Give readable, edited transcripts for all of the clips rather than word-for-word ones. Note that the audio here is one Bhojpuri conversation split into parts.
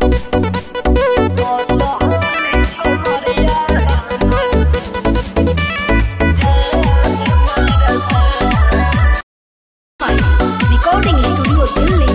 Recording studio Delhi.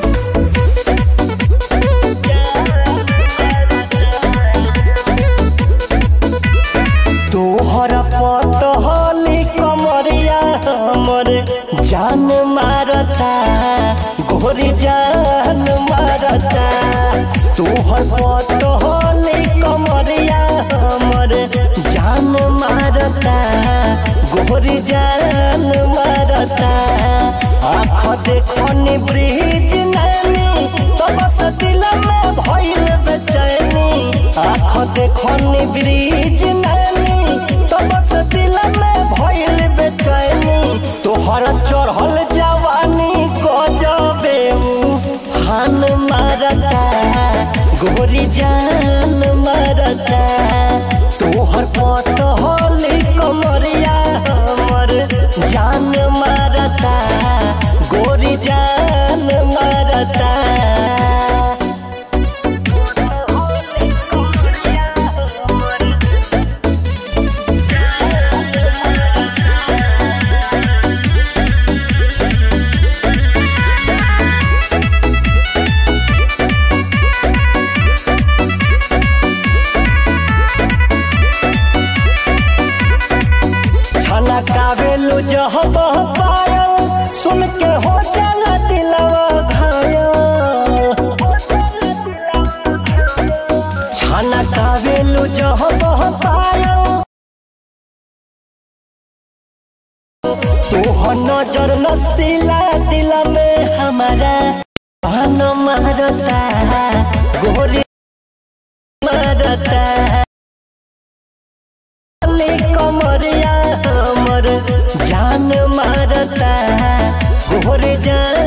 तोहर पतहली कमरिया हमर जान मारता, गोरी जान मारता। तोहर पतहली कमरिया हमर जान मारता, गोरी जान मारता। आँख देखनी ब्रिज नैनी तो बस दिल में भइल बेचैनी। आँख देखनी ब्रिज नैनी तो बस दिल में भइल बेचैनी। तोहर चढ़ल जवानी गजबे हान मारता, गोरी जान मारता। तोहर पतहली कमरिया हमर जान मारता, गोरी जान मारता। कावेलू जहब पायल सुन के हो जाला दिलवा घायल। छाना कावेलू जहब पायल तोहर नजर नसीला दिल में हमारा पान मारता, गोरी मारता। कमरिया हमर जान मारता, गोरे जान